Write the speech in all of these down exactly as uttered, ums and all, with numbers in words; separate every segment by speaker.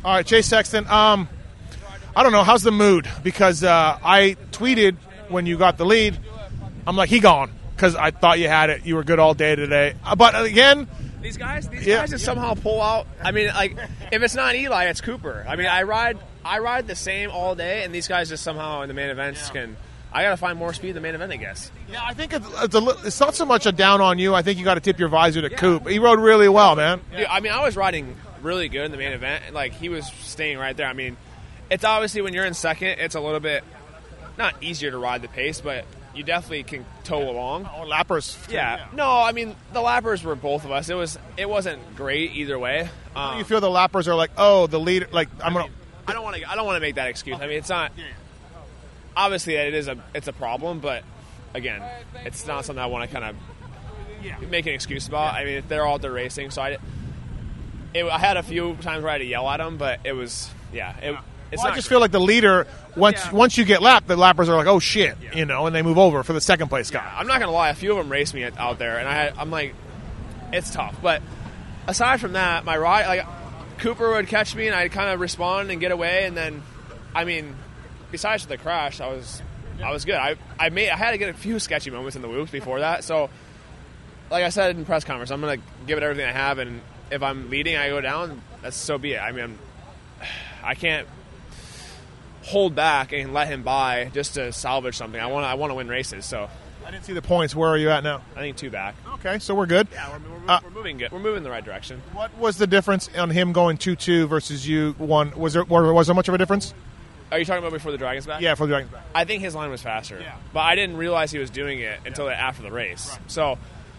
Speaker 1: All right, Chase Sexton. Um, I don't know. How's the mood? Because uh, I tweeted when you got the lead. I'm like, he gone. Because I thought you had it. You were good all day today. Uh, but again,
Speaker 2: these guys, these
Speaker 1: yeah,
Speaker 2: guys just somehow pull out. I mean, like if it's not Eli, it's Cooper. I mean, I ride, I ride the same all day, and these guys just somehow in the main events yeah. can. I got to find more speed in the main event, I guess.
Speaker 1: Yeah, I think it's, it's, a, it's not so much a down on you. I think you got to tip your visor to yeah. Coop. He rode really well, man.
Speaker 2: Dude, I mean, I was riding really good in the main event. Like he was staying right there. I mean, it's obviously when you're in second, it's a little bit not easier to ride the pace, but. You definitely can tow along.
Speaker 1: Oh, lappers.
Speaker 2: Yeah. yeah. No, I mean the lappers were both of us. It was it wasn't great either way. Um,
Speaker 1: How do you feel the lappers are like, oh, the leader? Like I'm
Speaker 2: I
Speaker 1: gonna.
Speaker 2: Mean, I don't want to. I don't want to make that excuse. I mean, it's not. Obviously, it is a it's a problem, but again, it's not something I want to kind of yeah. make an excuse about. I mean, they're all out there racing, so I. It, I had a few times where I had to yell at them, but it was yeah. It, It's
Speaker 1: well, I just
Speaker 2: great.
Speaker 1: feel like the leader, once yeah. once you get lapped, the lappers are like, oh, shit, yeah. you know, and they move over for the second place guy.
Speaker 2: Yeah, I'm not going to lie. A few of them raced me out there, and I had, I'm like, it's tough. But aside from that, my ride, like, Cooper would catch me, and I'd kind of respond and get away, and then, I mean, besides the crash, I was I was good. I, I made I had to get a few sketchy moments in the whoops before that, so, like I said in press conference, I'm going to give it everything I have, and if I'm leading, I go down, that's so be it. I mean, I can't hold back and let him by just to salvage something. I want to I want to win races. So
Speaker 1: I didn't see the points. Where are you at now?
Speaker 2: I think two back.
Speaker 1: Okay, so we're good.
Speaker 2: Yeah, we're, we're, uh, we're moving good. We're moving in the right direction.
Speaker 1: What was the difference on him going two two versus you one? Was there was there much of a difference?
Speaker 2: Are you talking about before the Dragon's back?
Speaker 1: Yeah, for the Dragon's back.
Speaker 2: I think his line was faster.
Speaker 1: Yeah.
Speaker 2: But I didn't realize he was doing it until yeah. after the race. Right. So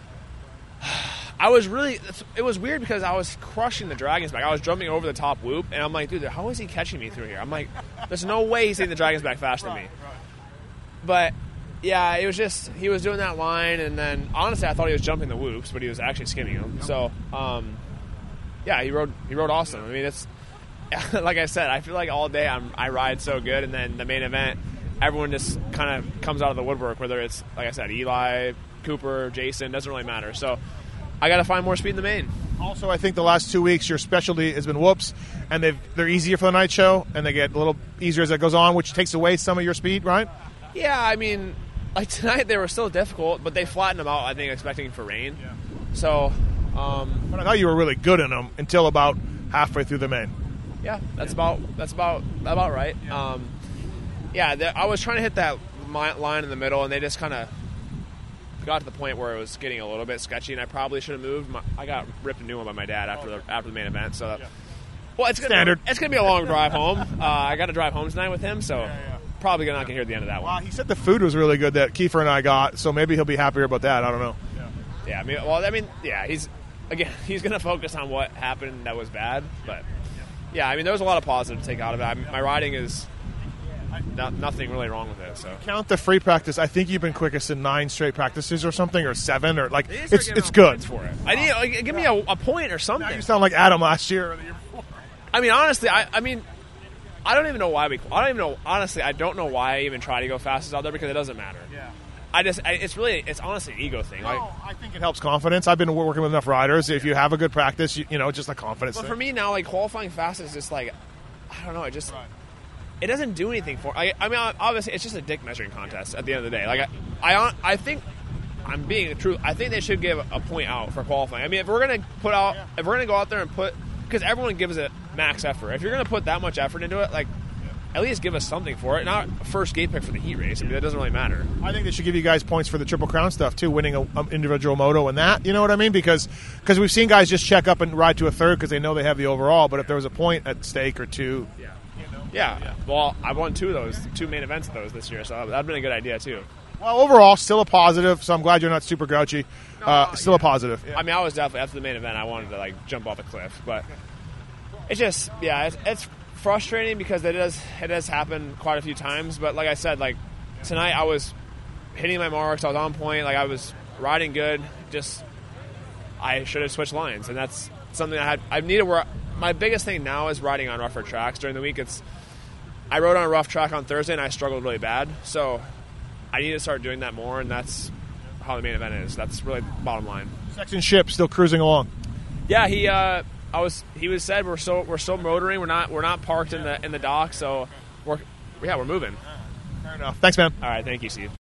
Speaker 2: I was really – it was weird because I was crushing the Dragon's back. I was jumping over the top whoop, and I'm like, dude, how is he catching me through here? I'm like, there's no way he's hitting the Dragon's back faster than me. But, yeah, it was just – he was doing that line, and then honestly I thought he was jumping the whoops, but he was actually skimming them. So, um, yeah, he rode he rode awesome. I mean, it's – like I said, I feel like all day I'm, I ride so good, and then the main event, everyone just kind of comes out of the woodwork, whether it's, like I said, Eli, Cooper, Jason, doesn't really matter. So – I got to find more speed in the main.
Speaker 1: Also, I think the last two weeks your specialty has been whoops, and they've, they're easier for the night show, and they get a little easier as it goes on, which takes away some of your speed, right?
Speaker 2: Yeah, I mean, like tonight they were still difficult, but they flattened them out, I think, expecting for rain. Yeah. So, um,
Speaker 1: but I thought you were really good in them until about halfway through the main.
Speaker 2: Yeah, that's about that's about about right. Yeah, um, yeah I was trying to hit that line in the middle, and they just kind of got to the point where it was getting a little bit sketchy, and I probably should have moved. My, I got ripped a new one by my dad after the after the main event. So, yeah. well, it's gonna
Speaker 1: standard.
Speaker 2: Be, it's gonna be a long drive home. Uh, I got to drive home tonight with him, so yeah, yeah. probably gonna not get here at the end of that
Speaker 1: well,
Speaker 2: one.
Speaker 1: He said the food was really good that Kiefer and I got, so maybe he'll be happier about that. I don't know.
Speaker 2: Yeah, yeah I mean, well, I mean, yeah, he's again, he's gonna focus on what happened that was bad, but yeah, I mean, there was a lot of positive to take out of it. I mean, my riding is. No, nothing really wrong with it. So
Speaker 1: count the free practice. I think you've been quickest in nine straight practices or something, or seven, or like it's it's good
Speaker 2: for it. I need like, give me a, a point or something.
Speaker 1: Now you sound like Adam last year or the year before.
Speaker 2: I mean, honestly, I, I mean, I don't even know why we. I don't even know. Honestly, I don't know why I even try to go fastest out there because it doesn't matter. Yeah. I just, I, it's really, it's honestly an ego thing.
Speaker 1: No,
Speaker 2: like,
Speaker 1: I think it helps confidence. I've been working with enough riders. If you have a good practice, you, you know, just a confidence.
Speaker 2: But
Speaker 1: thing.
Speaker 2: for me now, like qualifying fast is just like, I don't know. It just. Right. It doesn't do anything for. I, I mean, obviously, it's just a dick measuring contest at the end of the day. Like, I, I, I think I'm being true. I think they should give a point out for qualifying. I mean, if we're gonna put out, yeah. if we're gonna go out there and put, because everyone gives it max effort. If you're gonna put that much effort into it, like, at least give us something for it. Not first gate pick for the heat race. I mean, that doesn't really matter.
Speaker 1: I think they should give you guys points for the Triple Crown stuff too, winning an individual moto and that. You know what I mean? Because because we've seen guys just check up and ride to a third because they know they have the overall. But if there was a point at stake or two.
Speaker 2: Yeah. Yeah. yeah, well, I won two of those, two main events of those this year, so that'd been a good idea too.
Speaker 1: Well, overall, still a positive. So I'm glad you're not super grouchy. No, uh, still
Speaker 2: yeah.
Speaker 1: a positive.
Speaker 2: Yeah. I mean, I was definitely after the main event. I wanted to like jump off a cliff, but it's just yeah, it's, it's frustrating because it does it does happen quite a few times. But like I said, like tonight I was hitting my marks. I was on point. Like I was riding good. Just I should have switched lines, and that's something I had. I need to work. My biggest thing now is riding on rougher tracks during the week. It's I rode on a rough track on Thursday, and I struggled really bad. So I need to start doing that more, and that's how the main event is. That's really the bottom line.
Speaker 1: Sexton Ship still cruising along.
Speaker 2: Yeah, he. Uh, I was. He was said we're still we're still motoring. We're not we're not parked in the in the dock. So we're yeah we're moving.
Speaker 1: Fair enough. Thanks, man.
Speaker 2: All right. Thank you, Steve.